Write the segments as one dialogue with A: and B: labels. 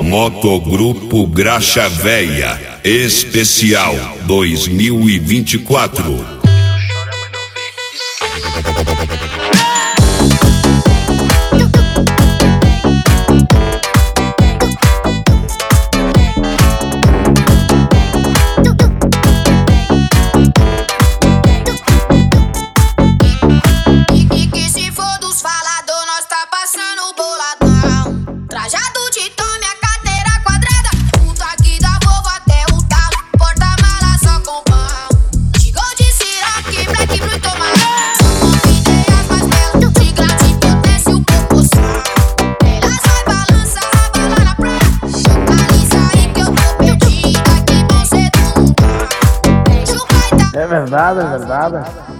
A: Motogrupo Graxa Véia Especial 2024.
B: É verdade, é verdade.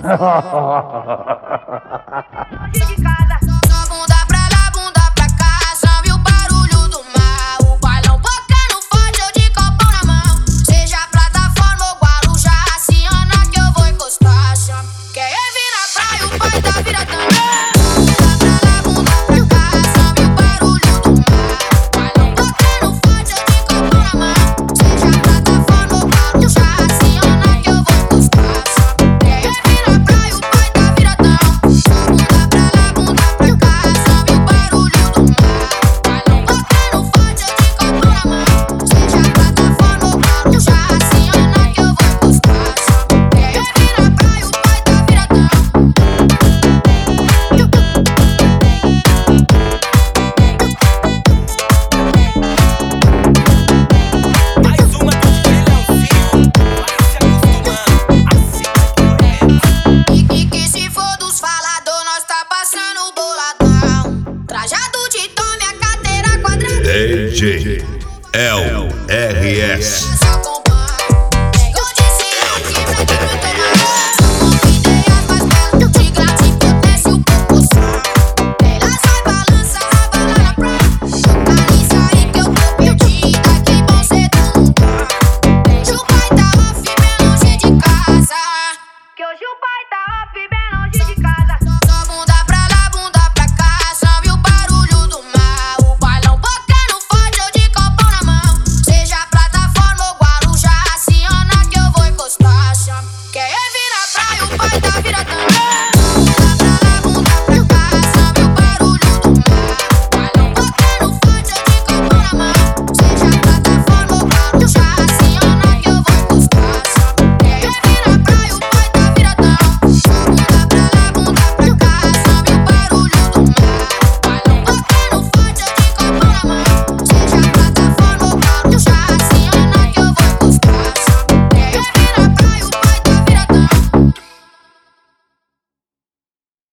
C: Só bunda pra lá, bunda pra cá, salve o barulho do mar. O bailão botando forte, eu de copão na mão. Seja plataforma ou Guarujá, Ciana que eu vou encostar. Quer vir na praia, o pai da vira também. Bunda pra lá, bunda pra cá, salve o barulho do mar. O bailão botando forte, eu de copão na mão. Seja plataforma ou Guarujá, Ciana que eu vou encostar. Quer vir na praia, o pai da viradão. Bunda pra lá, bunda pra cá, salve o barulho do mar. Bailão botando forte, eu de copão na mão. Seja plataforma ou Guarujá, Ciana que eu vou encostar. Quer vir na praia, o pai da viradão.
D: Mais uma do Leãozinho, vai se acostumando, assim
C: Que se for dos falador, nós tá passando boladão. Trajado de tome, a carteira quadrada.
A: DJ LRS.
C: Só com